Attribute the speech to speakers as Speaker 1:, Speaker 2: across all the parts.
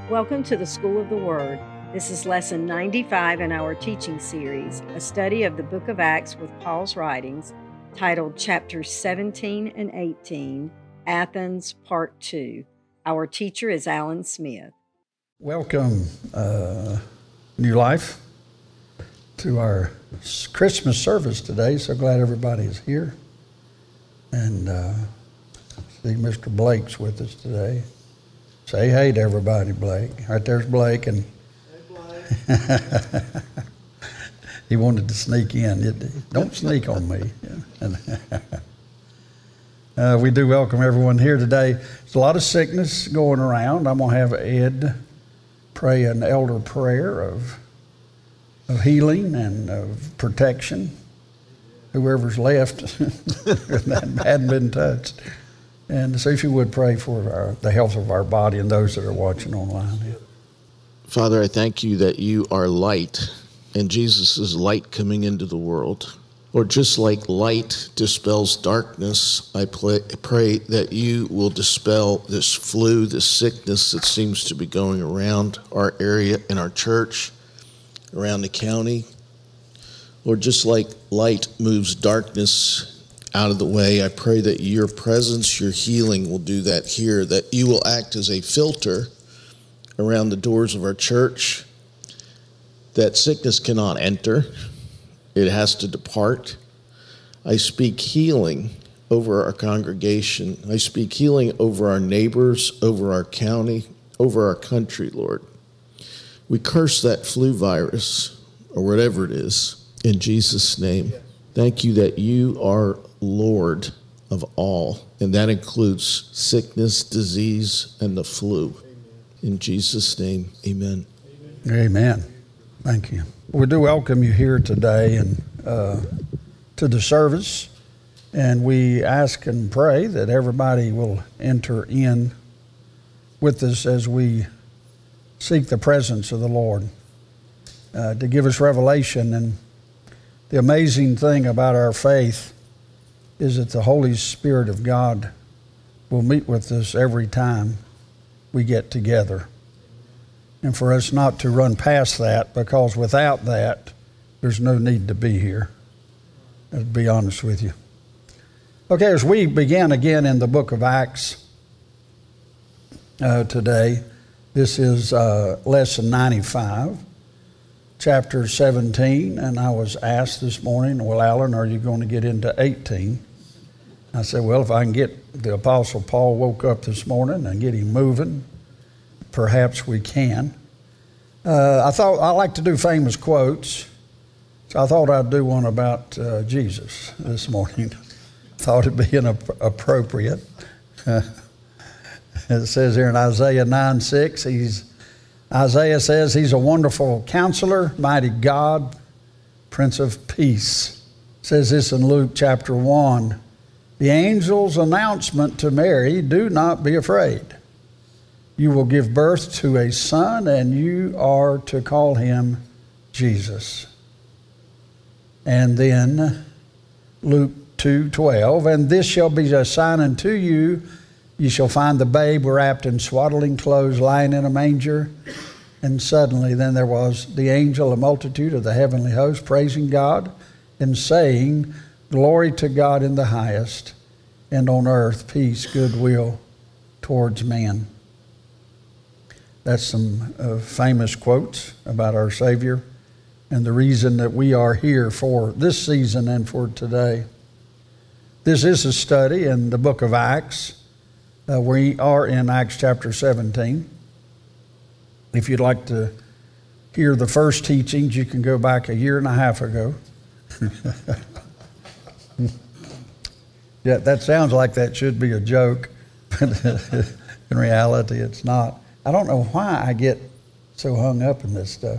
Speaker 1: Welcome to the School of the Word. This is lesson 95 in our teaching series, a study of the book of Acts with Paul's writings, titled Chapters 17 and 18, Athens, Part 2. Our teacher is Alan Smith.
Speaker 2: Welcome, New Life, to our Christmas service today. So glad everybody is here. And see Mr. Blake's with us today. Say hey to everybody, Blake. Right there's Blake. And hey, Blake. He wanted to sneak in. Don't sneak on me. We do welcome everyone here today. There's a lot of sickness going around. I'm going to have Ed pray an elder prayer of healing and of protection. Whoever's left that hadn't been touched. And so if you would pray for the health of our body and those that are watching online. Yeah.
Speaker 3: Father, I thank you that you are light, and Jesus is light coming into the world. Lord, just like light dispels darkness, I pray that you will dispel this flu, this sickness that seems to be going around our area and our church, around the county. Lord, just like light moves darkness out of the way, I pray that your presence, your healing will do that here, that you will act as a filter around the doors of our church, that sickness cannot enter. It has to depart. I speak healing over our congregation. I speak healing over our neighbors, over our county, over our country, Lord. We curse that flu virus, or whatever it is, in Jesus' name. Thank you that you are Lord of all, and that includes sickness, disease, and the flu. In Jesus' name, amen.
Speaker 2: Amen. Thank you. We do welcome you here today and to the service, and we ask and pray that everybody will enter in with us as we seek the presence of the Lord to give us revelation. And the amazing thing about our faith is that the Holy Spirit of God will meet with us every time we get together. And for us not to run past that, because without that, there's no need to be here. To be honest with you. Okay, as we begin again in the book of Acts today, this is lesson 95, chapter 17, and I was asked this morning, well, Alan, are you going to get into 18? I said, well, if I can get the Apostle Paul woke up this morning and get him moving, perhaps we can. I thought I like to do famous quotes, so I thought I'd do one about Jesus this morning. Thought it'd be appropriate. It says here in Isaiah 9:6, Isaiah says he's a wonderful counselor, mighty God, Prince of Peace. It says this in Luke chapter 1. The angel's announcement to Mary, do not be afraid. You will give birth to a son, and you are to call him Jesus. And then Luke 2:12, and this shall be a sign unto you. You shall find the babe wrapped in swaddling clothes, lying in a manger. And suddenly then there was the angel, a multitude of the heavenly host, praising God and saying, glory to God in the highest, and on earth peace, goodwill towards man. That's some famous quotes about our Savior and the reason that we are here for this season and for today. This is a study in the book of Acts. We are in Acts chapter 17. If you'd like to hear the first teachings, you can go back a year and a half ago. Yeah, that sounds like that should be a joke, but in reality it's not. I don't know why I get so hung up in this stuff.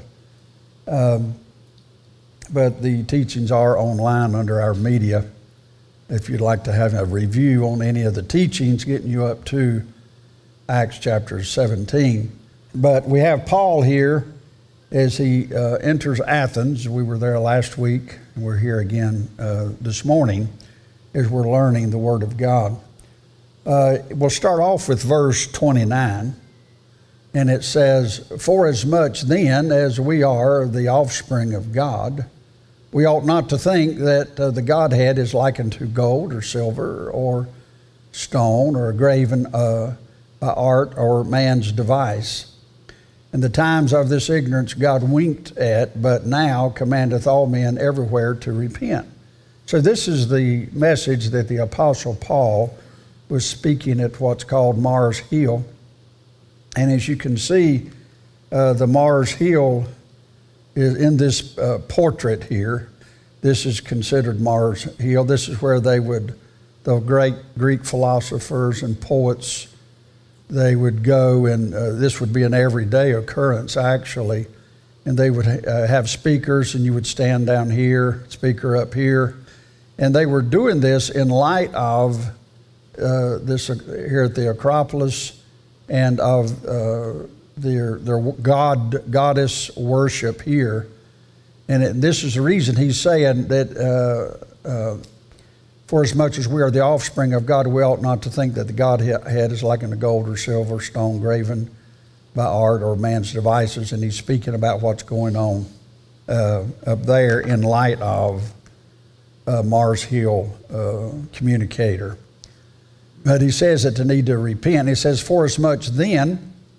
Speaker 2: But the teachings are online under our media. If you'd like to have a review on any of the teachings, getting you up to Acts chapter 17. But we have Paul here as he enters Athens. We were there last week, and we're here again this morning as we're learning the Word of God. We'll start off with verse 29. And it says, "For as much then as we are the offspring of God, we ought not to think that the Godhead is likened to gold or silver or stone or a graven art or man's device. And the times of this ignorance God winked at, but now commandeth all men everywhere to repent." So this is the message that the Apostle Paul was speaking at what's called Mars Hill. And as you can see, the Mars Hill is in this portrait here. This is considered Mars Hill. This is where the great Greek philosophers and poets, they would go, and this would be an everyday occurrence actually. And they would have speakers, and you would stand down here, speaker up here. And they were doing this in light of this here at the Acropolis, and of their goddess worship here. And this is the reason he's saying that for as much as we are the offspring of God, we ought not to think that the Godhead is like in the gold or silver, stone graven by art or man's devices. And he's speaking about what's going on up there in light of Mars Hill communicator. But he says that they need to repent. He says, "For as much then,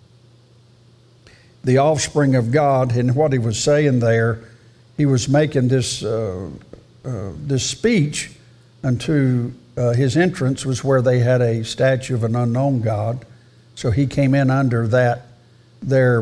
Speaker 2: the offspring of God," and what he was saying there, he was making this speech unto his entrance was where they had a statue of an unknown God. So he came in under that, their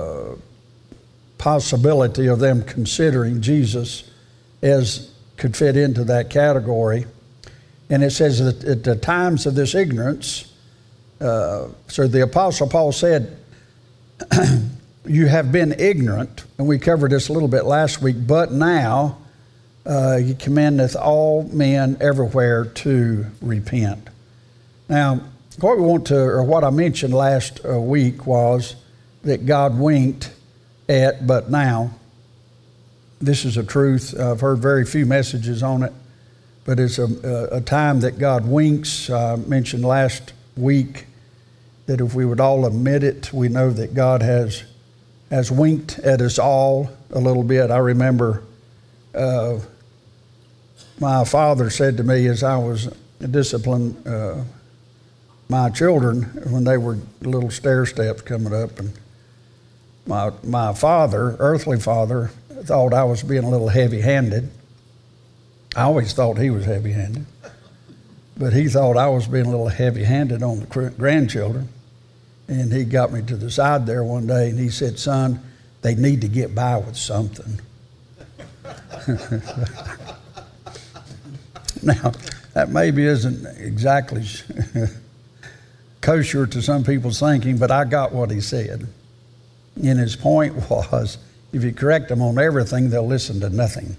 Speaker 2: possibility of them considering Jesus as could fit into that category. And it says that at the times of this ignorance, so the Apostle Paul said, "You have been ignorant," and we covered this a little bit last week, "but now he commandeth all men everywhere to repent." Now, what we want to, or what I mentioned last week was that God winked at "but now." This is a truth. I've heard very few messages on it. But it's a time that God winks. I mentioned last week that if we would all admit it, we know that God has winked at us all a little bit. I remember my father said to me as I was disciplining my children when they were little stair steps coming up, and my father, earthly father, thought I was being a little heavy-handed. I always thought he was heavy-handed, but he thought I was being a little heavy-handed on the grandchildren. And he got me to the side there one day, and he said, "Son, they need to get by with something." Now, that maybe isn't exactly kosher to some people's thinking, but I got what he said. And his point was, if you correct them on everything, they'll listen to nothing.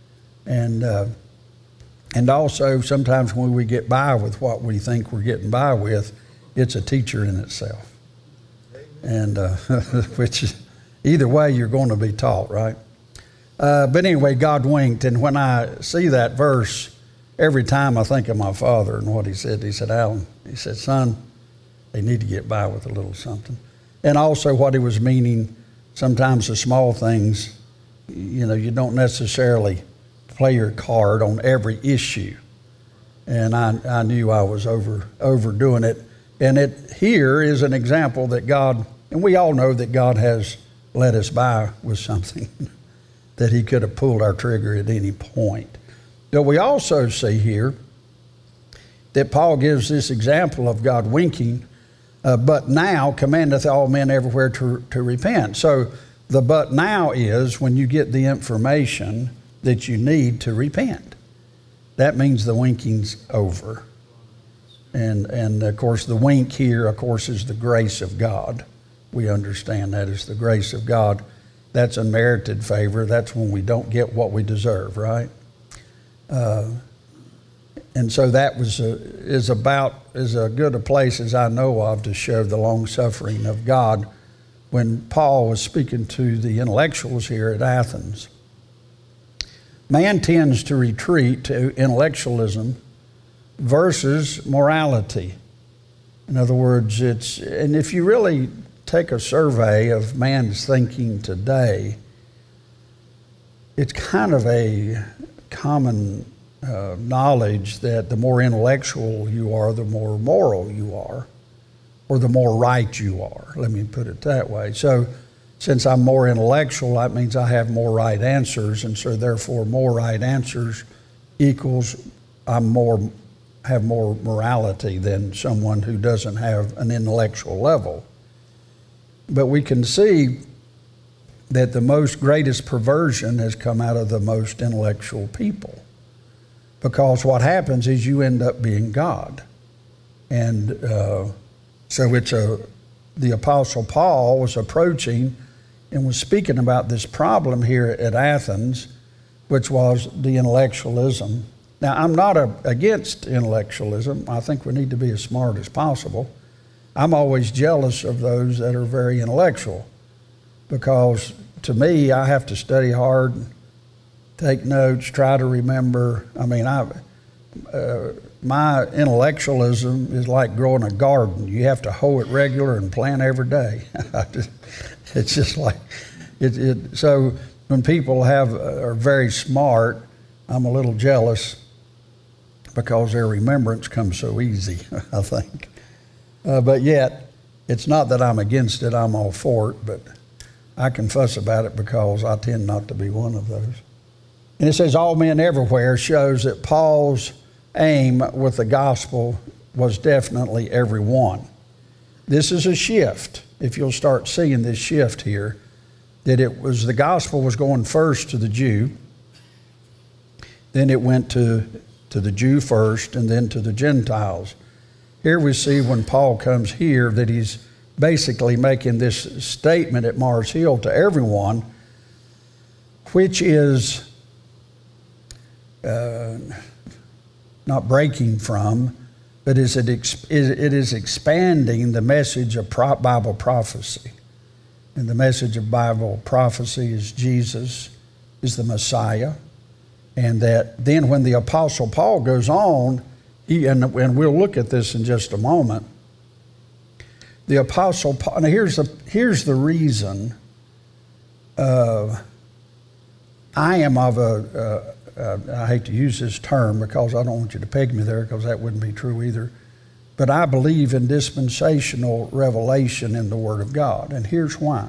Speaker 2: And also, sometimes when we get by with what we think we're getting by with, it's a teacher in itself. And which is, either way, you're going to be taught, right? But anyway, God winked. And when I see that verse, every time I think of my father and what he said. He said, "Alan," he said, "son, they need to get by with a little something." And also what he was meaning, sometimes the small things, you don't necessarily play your card on every issue. And I knew I was overdoing it. And it here is an example that God, and we all know that God has led us by with something that he could have pulled our trigger at any point. But we also see here that Paul gives this example of God winking, "but now commandeth all men everywhere to repent." So the "but now" is when you get the information that you need to repent. That means the winking's over. And of course, the wink here, of course, is the grace of God. We understand that is the grace of God. That's unmerited favor. That's when we don't get what we deserve, right? And so that is as good a place as I know of to show the long suffering of God when Paul was speaking to the intellectuals here at Athens. Man tends to retreat to intellectualism versus morality. In other words, and if you really take a survey of man's thinking today, it's kind of a common knowledge that the more intellectual you are, the more moral you are, or the more right you are. Let me put it that way. So since I'm more intellectual, that means I have more right answers, and so therefore more right answers equals have more morality than someone who doesn't have an intellectual level. But we can see that the most greatest perversion has come out of the most intellectual people. Because what happens is you end up being God. And so the Apostle Paul was approaching and was speaking about this problem here at Athens, which was the intellectualism. Now, I'm not against intellectualism. I think we need to be as smart as possible. I'm always jealous of those that are very intellectual, because to me, I have to study hard, take notes, try to remember. I mean, my intellectualism is like growing a garden. You have to hoe it regular and plant every day. It's just like it. So when people are very smart, I'm a little jealous because their remembrance comes so easy, I think. But yet, it's not that I'm against it. I'm all for it, but I can fuss about it because I tend not to be one of those. And it says all men everywhere shows that Paul's aim with the gospel was definitely everyone. This is a shift. If you'll start seeing this shift here, that the gospel was going first to the Jew, then it went to the Jew first, and then to the Gentiles. Here we see when Paul comes here that he's basically making this statement at Mars Hill to everyone, which is not breaking from, but it is expanding the message of Bible prophecy. And the message of Bible prophecy is Jesus is the Messiah. And that then when the Apostle Paul goes on, and we'll look at this in just a moment, the Apostle Paul, now here's the reason I am of I hate to use this term because I don't want you to peg me there, because that wouldn't be true either, but I believe in dispensational revelation in the Word of God, and here's why.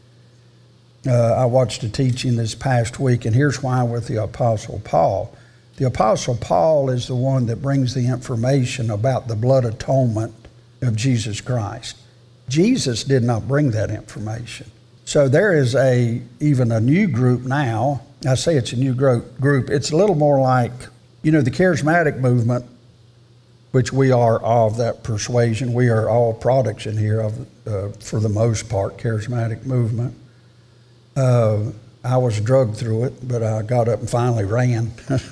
Speaker 2: I watched a teaching this past week, and here's why with the Apostle Paul. The Apostle Paul is the one that brings the information about the blood atonement of Jesus Christ. Jesus did not bring that information. So there is even a new group now. I say it's a new group. It's a little more like, the charismatic movement, which we are of that persuasion. We are all products in here of, for the most part, charismatic movement. I was drugged through it, but I got up and finally ran.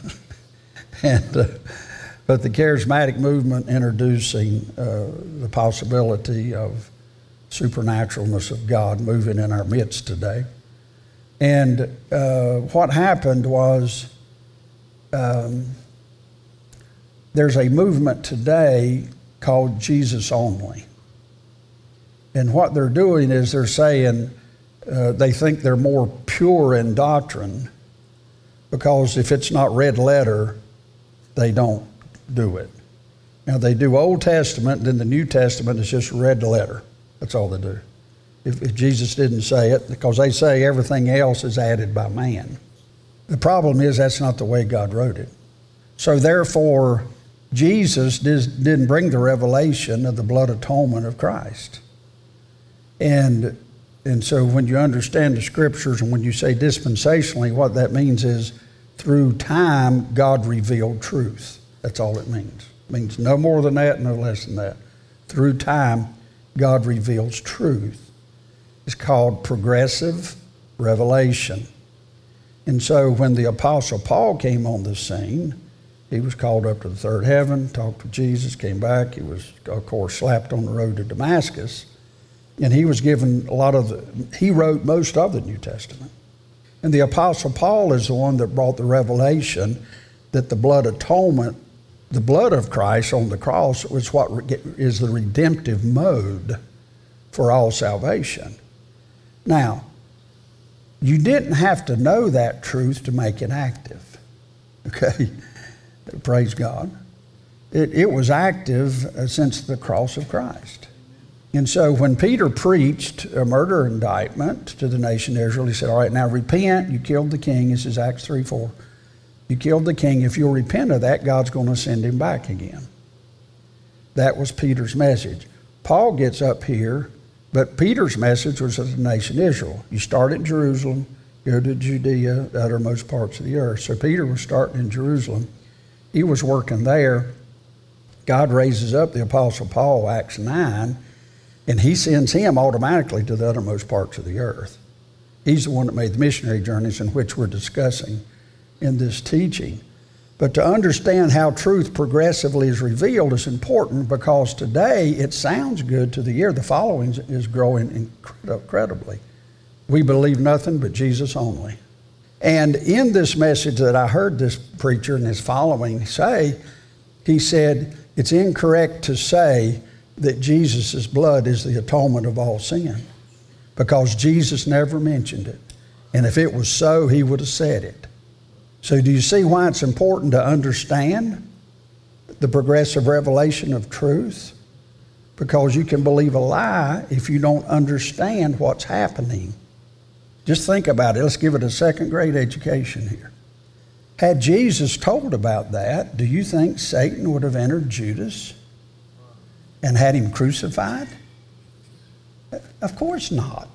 Speaker 2: But the charismatic movement introducing the possibility of supernaturalness of God moving in our midst today. And what happened was there's a movement today called Jesus Only. And what they're doing is they're saying they think they're more pure in doctrine, because if it's not red letter, they don't do it. Now they do Old Testament, then the New Testament is just red letter. That's all they do. If Jesus didn't say it, because they say everything else is added by man. The problem is that's not the way God wrote it. So therefore, Jesus didn't bring the revelation of the blood atonement of Christ. And so when you understand the scriptures and when you say dispensationally, what that means is through time, God revealed truth. That's all it means. It means no more than that, no less than that. Through time, God reveals truth. It's called progressive revelation. And so when the Apostle Paul came on the scene, he was called up to the third heaven, talked with Jesus, came back. He was, of course, slapped on the road to Damascus. And he was given he wrote most of the New Testament. And the Apostle Paul is the one that brought the revelation that the blood atonement, the blood of Christ on the cross, was what is the redemptive mode for all salvation. Now, you didn't have to know that truth to make it active. Okay? Praise God. It was active since the cross of Christ. And so when Peter preached a murder indictment to the nation of Israel, he said, all right, now repent. You killed the king. This is Acts 3:4. You killed the king. If you'll repent of that, God's going to send him back again. That was Peter's message. Paul gets up here, but Peter's message was to the nation of Israel. You start at Jerusalem, go to Judea, the uttermost parts of the earth. So Peter was starting in Jerusalem. He was working there. God raises up the Apostle Paul, Acts 9, and he sends him automatically to the uttermost parts of the earth. He's the one that made the missionary journeys in which we're discussing in this teaching. But to understand how truth progressively is revealed is important, because today it sounds good to the ear. The following is growing incredibly. We believe nothing but Jesus only. And in this message that I heard this preacher and his following say, he said, it's incorrect to say that Jesus' blood is the atonement of all sin, because Jesus never mentioned it. And if it was so, he would have said it. So do you see why it's important to understand the progressive revelation of truth? Because you can believe a lie if you don't understand what's happening. Just think about it. Let's give it a second grade education here. Had Jesus told about that, do you think Satan would have entered Judas and had him crucified? Of course not.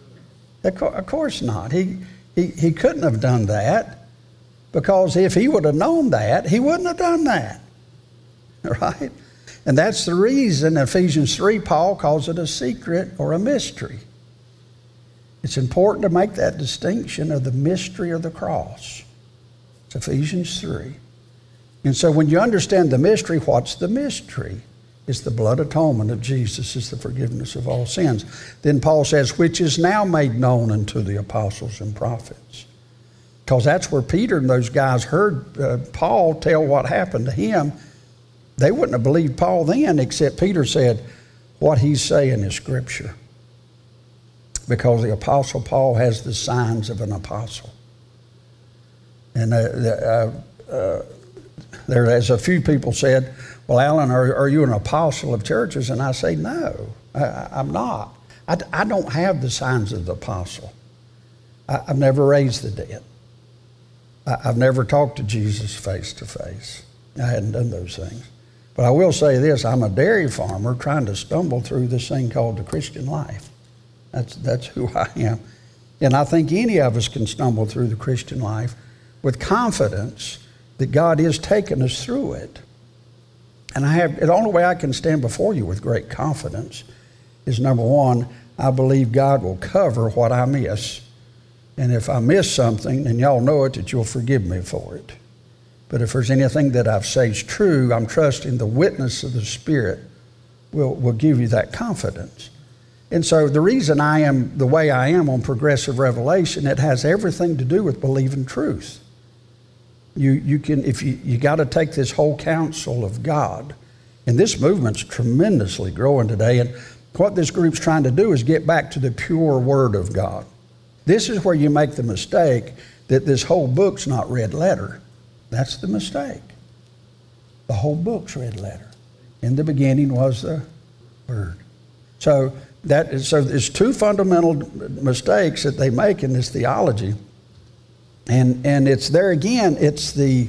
Speaker 2: Of course not. He couldn't have done that, because if he would have known that, he wouldn't have done that. Right? And that's the reason Ephesians 3, Paul calls it a secret or a mystery. It's important to make that distinction of the mystery of the cross. It's Ephesians 3. And so when you understand the mystery, what's the mystery? It's the blood atonement of Jesus. It's the forgiveness of all sins. Then Paul says, which is now made known unto the apostles and prophets. Because that's where Peter and those guys heard Paul tell what happened to him. They wouldn't have believed Paul then, except Peter said, what he's saying is Scripture. Because the Apostle Paul has the signs of an apostle. And as a few people said, well, Alan, are you an apostle of churches? And I say, no, I'm not. I don't have the signs of the apostle. I've never raised the dead. I've never talked to Jesus face to face. I hadn't done those things. But I will say this, I'm a dairy farmer trying to stumble through this thing called the Christian life. That's who I am. And I think any of us can stumble through the Christian life with confidence that God is taking us through it. And the only way I can stand before you with great confidence is, number one, I believe God will cover what I miss. And if I miss something, and y'all know it, that you'll forgive me for it. But if there's anything that I've said is true, I'm trusting the witness of the Spirit will give you that confidence. And so the reason I am the way I am on progressive revelation, it has everything to do with believing truth. You got to take this whole counsel of God. And this movement's tremendously growing today. And what this group's trying to do is get back to the pure Word of God. This is where you make the mistake that this whole book's not red letter. That's the mistake. The whole book's red letter. In the beginning was the Word. So there's two fundamental mistakes that they make in this theology. And it's there again, it's the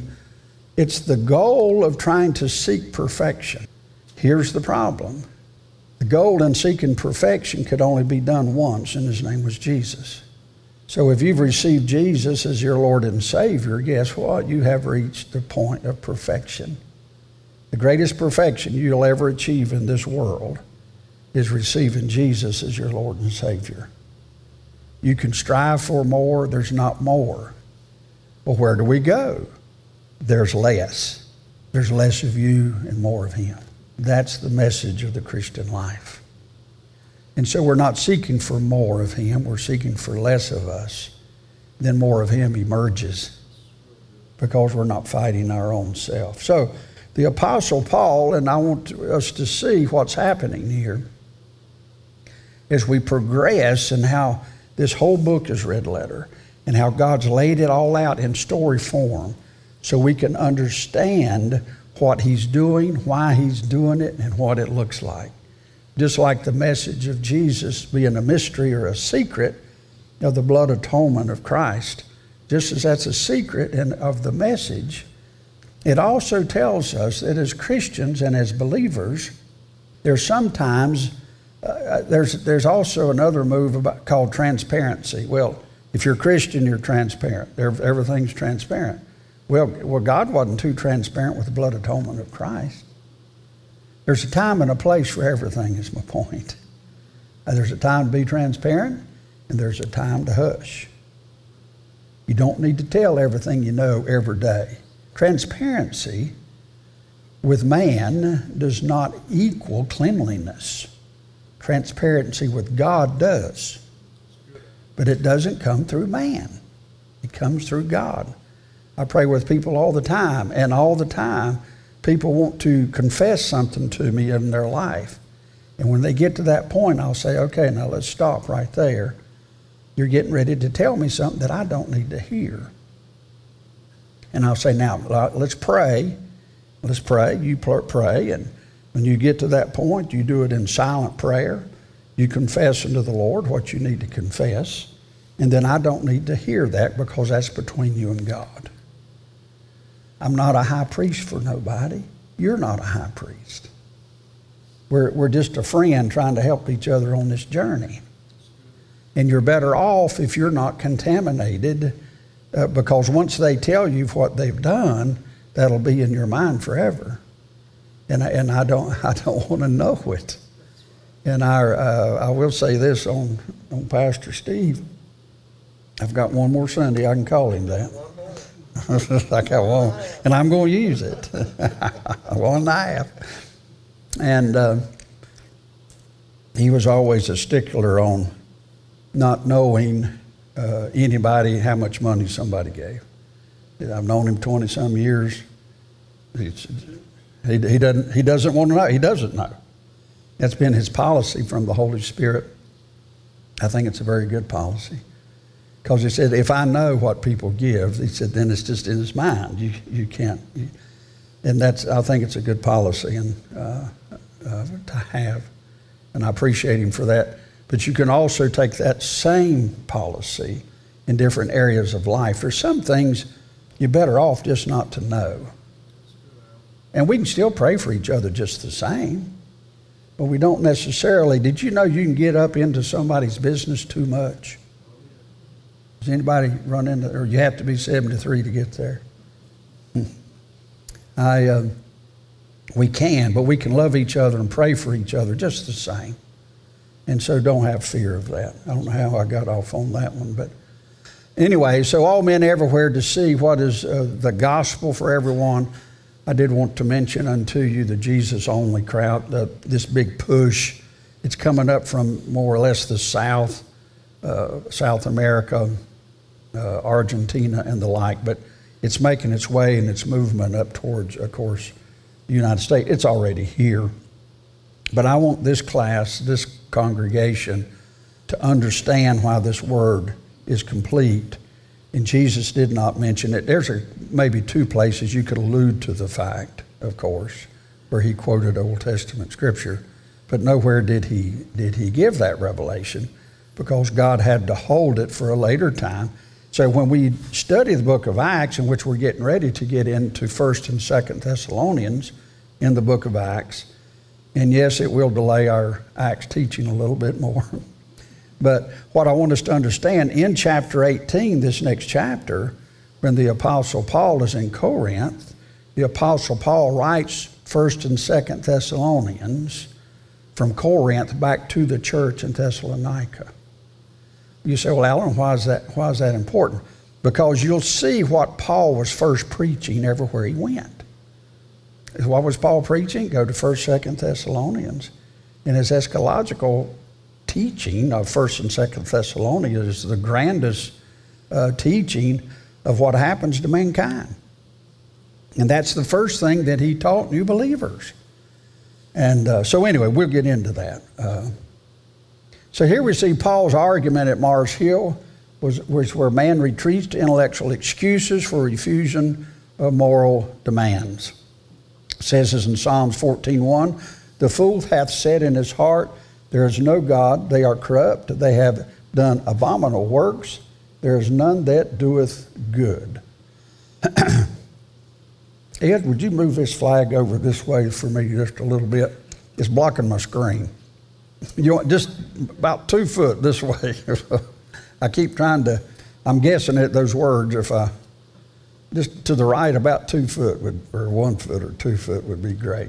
Speaker 2: goal of trying to seek perfection. Here's the problem. The goal in seeking perfection could only be done once, and his name was Jesus. So if you've received Jesus as your Lord and Savior, guess what? You have reached the point of perfection. The greatest perfection you'll ever achieve in this world is receiving Jesus as your Lord and Savior. You can strive for more, there's not more. Well, where do we go? There's less. There's less of you and more of Him. That's the message of the Christian life. And so we're not seeking for more of Him, we're seeking for less of us. Then more of Him emerges, because we're not fighting our own self. So the Apostle Paul, and I want us to see what's happening here. as we progress and how this whole book is red letter and how God's laid it all out in story form so we can understand what he's doing, why he's doing it, and what it looks like. Just like the message of Jesus being a mystery or a secret of the blood atonement of Christ, just as that's a secret of the message, it also tells us that as Christians and as believers, there's sometimes, there's also another move called transparency. Well, if you're a Christian, you're transparent. Everything's transparent. Well, God wasn't too transparent with the blood atonement of Christ. There's a time and a place for everything is my point. There's a time to be transparent, and there's a time to hush. You don't need to tell everything you know every day. Transparency with man does not equal cleanliness. Transparency with God does. But it doesn't come through man. It comes through God. I pray with people all the time, and all the time people want to confess something to me in their life. And when they get to that point, I'll say, okay, now let's stop right there. You're getting ready to tell me something that I don't need to hear. And I'll say, now, let's pray. Let's pray. You pray. And when you get to that point, you do it in silent prayer. You confess unto the Lord what you need to confess. And then I don't need to hear that because that's between you and God. I'm not a high priest for nobody. You're not a high priest. We're just a friend trying to help each other on this journey. And you're better off if you're not contaminated because once they tell you what they've done, that'll be in your mind forever. And I don't want to know it. And I will say this on Pastor Steve. I've got one more Sunday I can call him that. Like I want, and I'm going to use it. 1.5. And he was always a stickler on not knowing anybody how much money somebody gave. I've known him 20-some years. He doesn't want to know. He doesn't know. That's been his policy from the Holy Spirit. I think it's a very good policy. Because he said, if I know what people give, he said, then it's just in his mind. You can't. And I think it's a good policy and to have. And I appreciate him for that. But you can also take that same policy in different areas of life. There's some things you're better off just not to know. And we can still pray for each other just the same. But we don't necessarily. Did you know you can get up into somebody's business too much? Does anybody run into, or you have to be 73 to get there? We can, but we can love each other and pray for each other just the same. And so don't have fear of that. I don't know how I got off on that one, but anyway, so all men everywhere to see what is the gospel for everyone. I did want to mention unto you the Jesus-only crowd, this big push. It's coming up from more or less the South America, Argentina and the like, but it's making its way and its movement up towards, of course, the United States. It's already here. But I want this class, this congregation, to understand why this word is complete. And Jesus did not mention it. There's maybe two places you could allude to the fact, of course, where he quoted Old Testament scripture, but nowhere did he give that revelation, because God had to hold it for a later time. So when we study the book of Acts, in which we're getting ready to get into 1st and 2nd Thessalonians in the book of Acts, and yes, it will delay our Acts teaching a little bit more. But what I want us to understand, in chapter 18, this next chapter, when the Apostle Paul is in Corinth, the Apostle Paul writes 1st and 2nd Thessalonians from Corinth back to the church in Thessalonica. You say, well, Alan, why is that important? Because you'll see what Paul was first preaching everywhere he went. What was Paul preaching? Go to 1st, 2nd Thessalonians. And his eschatological teaching of 1st and 2nd Thessalonians is the grandest teaching of what happens to mankind. And that's the first thing that he taught new believers. And so anyway, we'll get into that. So here we see Paul's argument at Mars Hill was where man retreats to intellectual excuses for refusion of moral demands. It says this in Psalms 14:1, the fool hath said in his heart, there is no God, they are corrupt, they have done abominable works, there is none that doeth good. Ed, would you move this flag over this way for me just a little bit? It's blocking my screen. You want just about 2 foot this way. I keep trying to, I'm guessing at those words, if I, just to the right about 2 foot, or 1 foot or 2 foot would be great.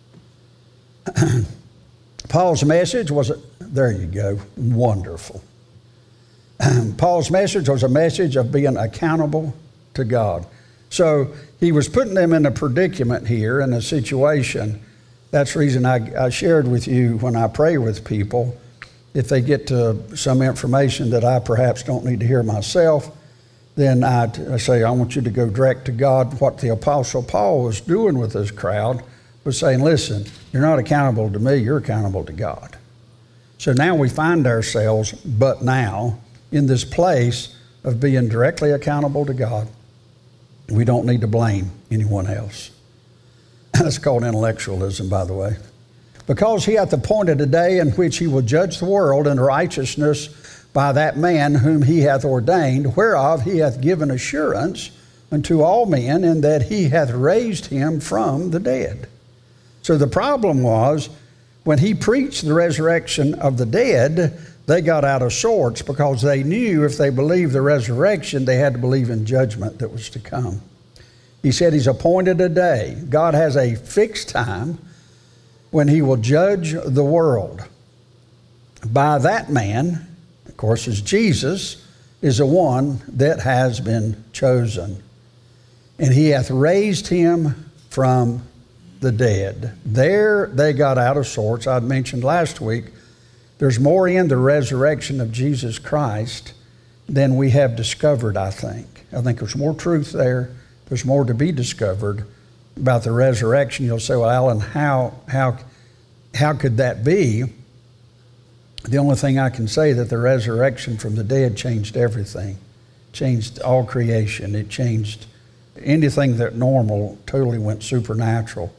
Speaker 2: Paul's message was, there you go, wonderful. Paul's message was a message of being accountable to God. So he was putting them in a predicament here, in a situation. That's the reason I shared with you when I pray with people, if they get to some information that I perhaps don't need to hear myself, then I say, I want you to go direct to God. What the Apostle Paul was doing with this crowd was saying, listen, you're not accountable to me, you're accountable to God. So now we find ourselves, but now, in this place of being directly accountable to God. We don't need to blame anyone else. That's called intellectualism, by the way. Because he hath appointed a day in which he will judge the world in righteousness by that man whom he hath ordained, whereof he hath given assurance unto all men, in that he hath raised him from the dead. So the problem was, when he preached the resurrection of the dead, they got out of sorts because they knew if they believed the resurrection, they had to believe in judgment that was to come. He said he's appointed a day. God has a fixed time when he will judge the world. By that man, of course, is Jesus, is the one that has been chosen. And he hath raised him from the dead. There they got out of sorts. I'd mentioned last week, there's more in the resurrection of Jesus Christ than we have discovered, I think. I think there's more truth there. There's more to be discovered about the resurrection. You'll say, well, Alan, how could that be? The only thing I can say that the resurrection from the dead changed everything. Changed all creation. It changed anything that normal, totally went supernatural.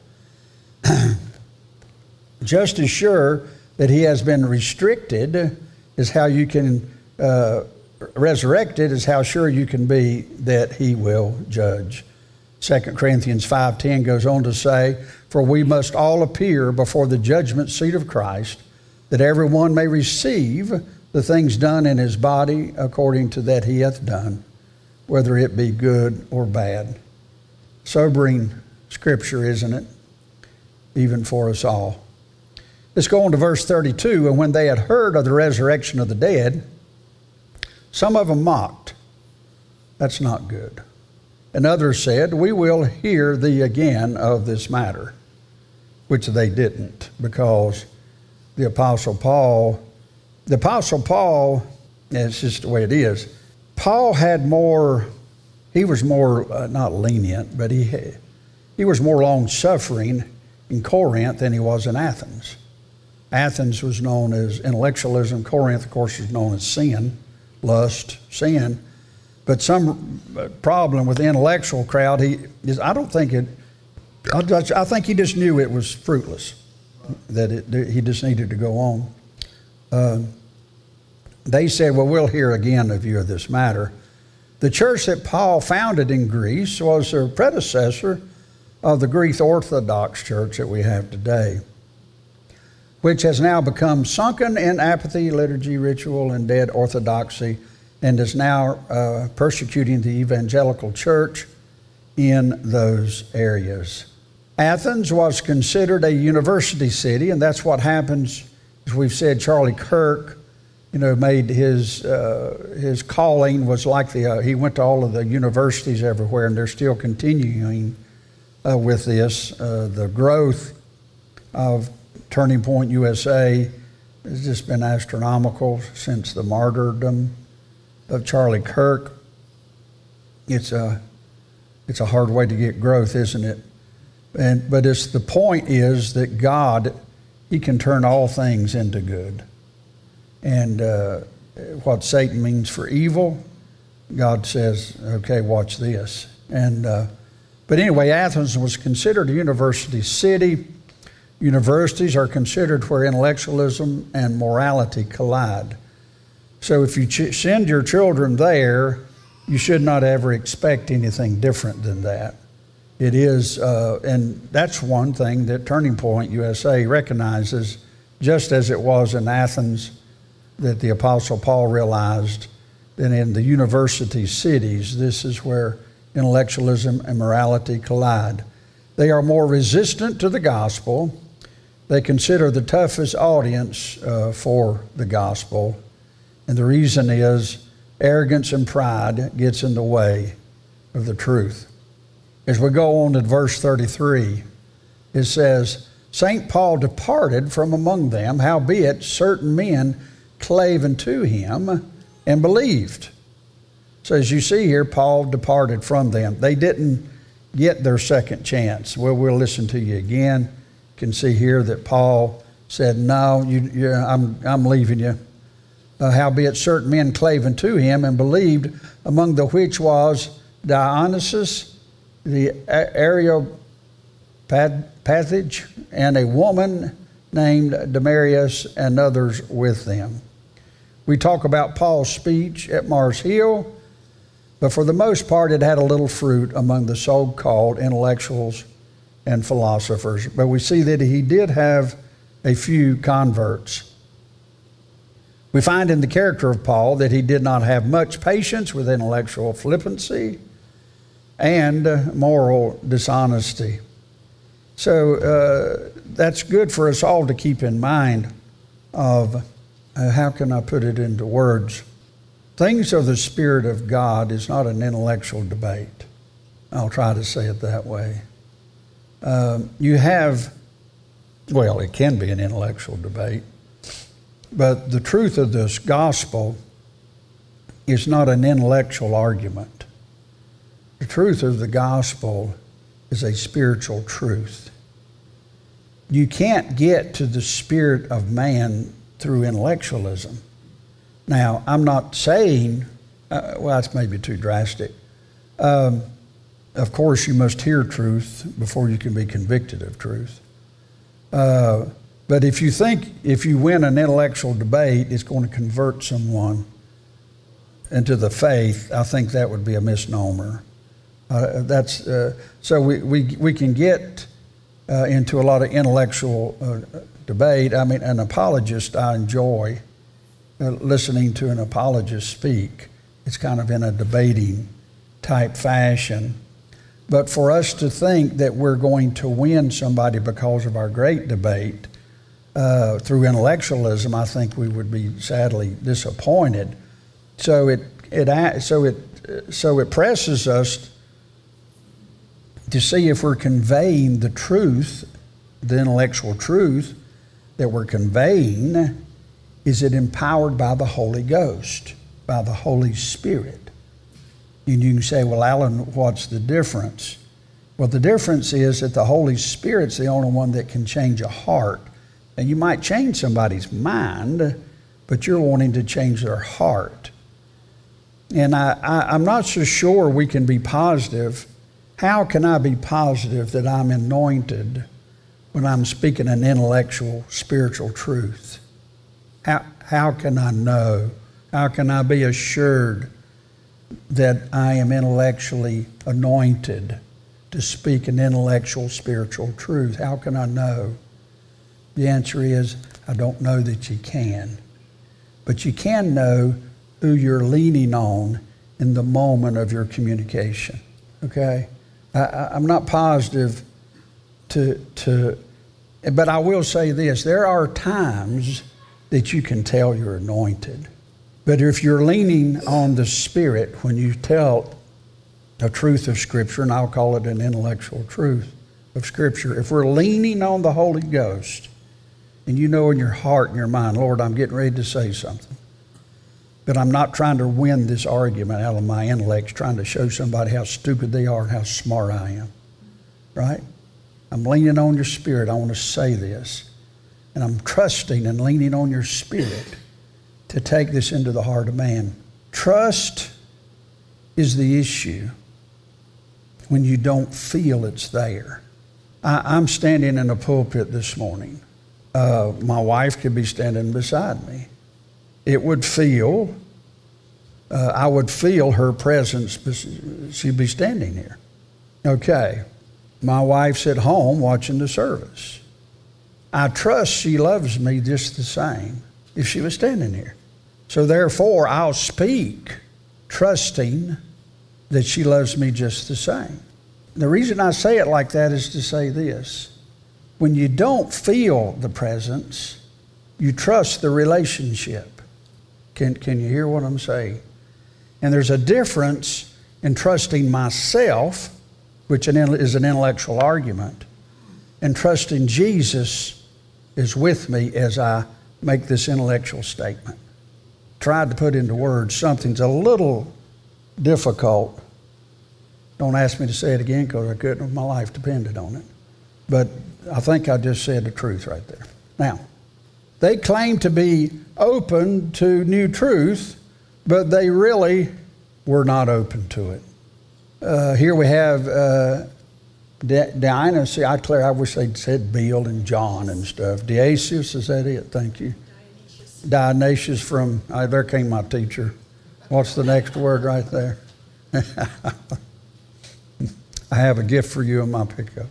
Speaker 2: Just as sure that he has been restricted is how you can, resurrected is how sure you can be that he will judge. 2 Corinthians 5:10 goes on to say, for we must all appear before the judgment seat of Christ, that everyone may receive the things done in his body according to that he hath done, whether it be good or bad. Sobering scripture, isn't it? Even for us all. Let's go on to verse 32. And when they had heard of the resurrection of the dead, some of them mocked. That's not good. And others said, we will hear thee again of this matter, which they didn't, because the Apostle Paul, it's just the way it is. Paul had more, he was more, not lenient, but he was more long-suffering in Corinth than he was in Athens. Athens was known as intellectualism. Corinth, of course, is known as sin, lust, sin. But some problem with the intellectual crowd, I think he just knew it was fruitless, that he just needed to go on. They said, well, we'll hear again of you of this matter. The church that Paul founded in Greece was a predecessor of the Greek Orthodox Church that we have today, which has now become sunken in apathy, liturgy, ritual, and dead orthodoxy, and is now persecuting the evangelical church in those areas. Athens was considered a university city, and that's what happens, as we've said. Charlie Kirk, made his calling was like he went to all of the universities everywhere, and they're still continuing with this. The growth of Turning Point USA has just been astronomical since the martyrdom of Charlie Kirk. It's a hard way to get growth, isn't it? But the point is that God, he can turn all things into good. and what Satan means for evil, God says, okay, watch this. But anyway, Athens was considered a university city. Universities are considered where intellectualism and morality collide. So if you send your children there, you should not ever expect anything different than that. It is, and that's one thing that Turning Point USA recognizes, just as it was in Athens, that the Apostle Paul realized that in the university cities, this is where intellectualism and morality collide. They are more resistant to the gospel. They consider the toughest audience for the gospel. And the reason is arrogance and pride gets in the way of the truth. As we go on to verse 33, it says, St. Paul departed from among them, howbeit certain men clave unto him and believed. So as you see here, Paul departed from them. They didn't get their second chance. Well, we'll listen to you again. You can see here that Paul said, no, I'm leaving you. Howbeit certain men clave unto him and believed, among the which was Dionysius the Areopagite, and a woman named Damaris, and others with them. We talk about Paul's speech at Mars Hill, but for the most part it had a little fruit among the so-called intellectuals and philosophers. But we see that he did have a few converts. We find in the character of Paul that he did not have much patience with intellectual flippancy and moral dishonesty. So that's good for us all to keep in mind of, how can I put it into words? Things of the Spirit of God is not an intellectual debate. I'll try to say it that way. You have, well, it can be an intellectual debate, but the truth of this gospel is not an intellectual argument. The truth of the gospel is a spiritual truth. You can't get to the spirit of man through intellectualism. Now, I'm not saying, well, that's maybe too drastic. Of course, you must hear truth before you can be convicted of truth. But if you think if you win an intellectual debate, it's going to convert someone into the faith, I think that would be a misnomer. So we can get into a lot of intellectual debate. I mean, an apologist, I enjoy listening to an apologist speak. It's kind of in a debating type fashion. But for us to think that we're going to win somebody because of our great debate through intellectualism, I think we would be sadly disappointed. So it presses us to see if we're conveying the truth, the intellectual truth that we're conveying. Is it empowered by the Holy Ghost, by the Holy Spirit? And you can say, well, Alan, what's the difference? Well, the difference is that the Holy Spirit's the only one that can change a heart. And you might change somebody's mind, but you're wanting to change their heart. And I'm not so sure we can be positive. How can I be positive that I'm anointed when I'm speaking an intellectual, spiritual truth? How can I know? How can I be assured that I am intellectually anointed to speak an intellectual, spiritual truth? How can I know? The answer is, I don't know that you can. But you can know who you're leaning on in the moment of your communication, okay? I'm not positive but I will say this. There are times that you can tell you're anointed. But if you're leaning on the Spirit when you tell a truth of Scripture, and I'll call it an intellectual truth of Scripture, if we're leaning on the Holy Ghost, and you know in your heart and your mind, Lord, I'm getting ready to say something, but I'm not trying to win this argument out of my intellect, trying to show somebody how stupid they are and how smart I am, right? I'm leaning on your Spirit. I want to say this. And I'm trusting and leaning on your Spirit to take this into the heart of man. Trust is the issue when you don't feel it's there. I'm standing in a pulpit this morning. My wife could be standing beside me. It would feel, I would feel her presence. She'd be standing here. Okay, my wife's at home watching the service. I trust she loves me just the same if she was standing here. So therefore, I'll speak trusting that she loves me just the same. The reason I say it like that is to say this. When you don't feel the presence, you trust the relationship. Can you hear what I'm saying? And there's a difference in trusting myself, which is an intellectual argument, and trusting Jesus is with me as I make this intellectual statement. Tried to put into words something's a little difficult. Don't ask me to say it again because I couldn't if my life depended on it. But I think I just said the truth right there. Now, they claim to be open to new truth, but they really were not open to it. Here we have Diana. See, I wish they'd said Bill and John and stuff. Dionysius, is that it? Thank you. Dionysius from, there came my teacher. What's the next word right there? I have a gift for you in my pickup.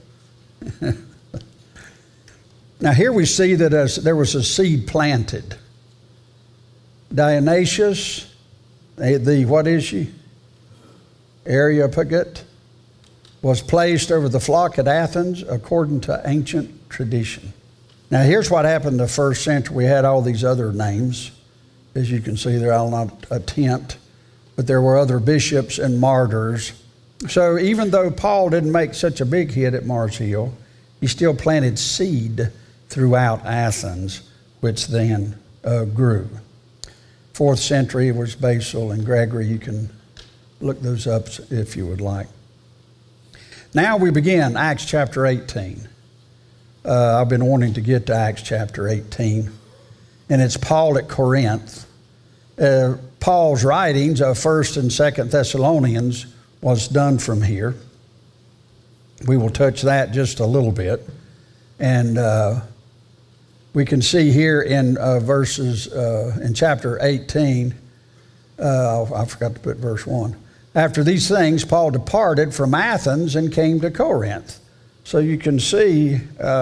Speaker 2: Now here we see that there was a seed planted. Dionysius, what is she? Areopagite, was placed over the flock at Athens according to ancient tradition. Now here's what happened in the first century. We had all these other names. As you can see, they're all not a tent, but there were other bishops and martyrs. So even though Paul didn't make such a big hit at Mars Hill, he still planted seed throughout Athens, which then grew. 4th century was Basil and Gregory. You can look those up if you would like. Now we begin Acts chapter 18. I've been wanting to get to Acts chapter 18. And it's Paul at Corinth. Paul's writings of 1st and 2nd Thessalonians was done from here. We will touch that just a little bit. And we can see here in verses, in chapter 18, I forgot to put verse 1. After these things, Paul departed from Athens and came to Corinth. So you can see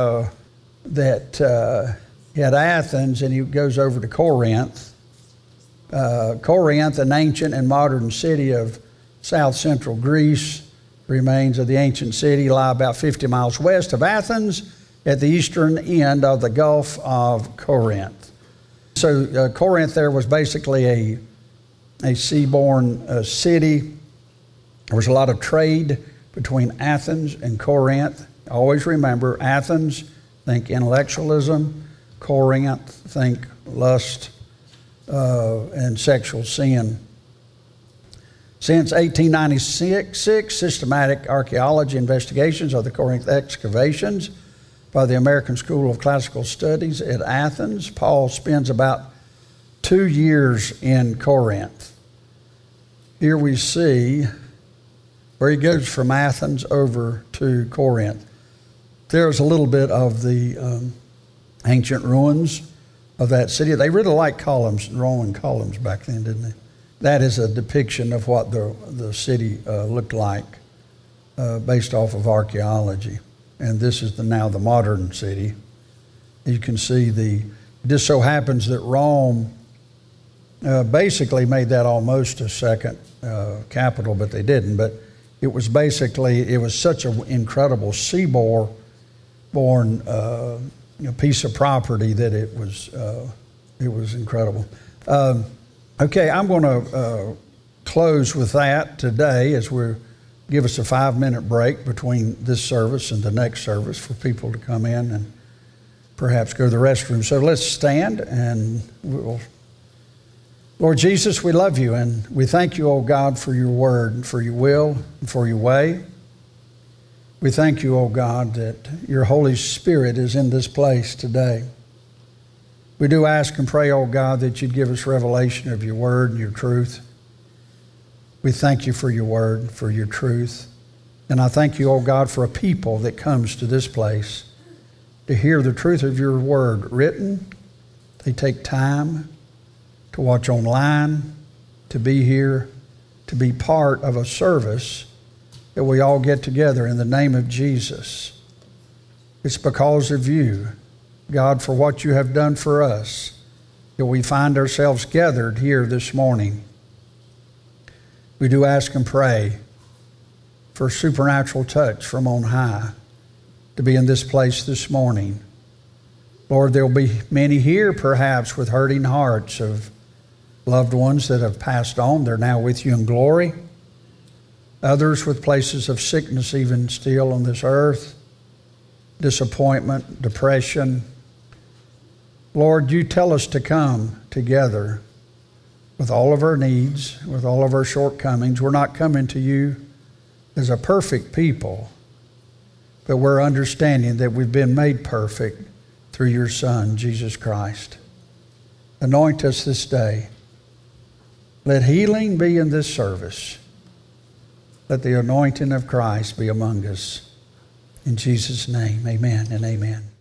Speaker 2: that he had Athens and he goes over to Corinth. Corinth, an ancient and modern city of south central Greece, remains of the ancient city, lie about 50 miles west of Athens at the eastern end of the Gulf of Corinth. So Corinth there was basically a seaborne city. There was a lot of trade between Athens and Corinth. Always remember, Athens, think intellectualism. Corinth, think lust and sexual sin. Since 1896, systematic archaeology investigations of the Corinth excavations by the American School of Classical Studies at Athens. Paul spends about 2 years in Corinth. Here we see where he goes from Athens over to Corinth. There's a little bit of the ancient ruins of that city. They really liked columns, Roman columns back then, didn't they? That is a depiction of what the city looked like based off of archaeology. And this is now the modern city. You can see it just so happens that Rome basically made that almost a second capital, but they didn't. But it was such an incredible seaborne piece of property that it was incredible. Okay, I'm going to close with that today as we give us a 5-minute break between this service and the next service for people to come in and perhaps go to the restroom. So let's stand and we'll. Lord Jesus, we love you and we thank you, oh God, for your word, for your will, and for your way. We thank you, oh God, that your Holy Spirit is in this place today. We do ask and pray, oh God, that you'd give us revelation of your word and your truth. We thank you for your word, for your truth. And I thank you, oh God, for a people that comes to this place to hear the truth of your word written. They take time to watch online, to be here, to be part of a service that we all get together in the name of Jesus. It's because of you, God, for what you have done for us, that we find ourselves gathered here this morning. We do ask and pray for supernatural touch from on high to be in this place this morning. Lord, there will be many here perhaps with hurting hearts of loved ones that have passed on. They're now with you in glory. Others with places of sickness even still on this earth, disappointment, depression. Lord, you tell us to come together with all of our needs, with all of our shortcomings. We're not coming to you as a perfect people, but we're understanding that we've been made perfect through your Son, Jesus Christ. Anoint us this day. Let healing be in this service. Let the anointing of Christ be among us. In Jesus' name, amen and amen.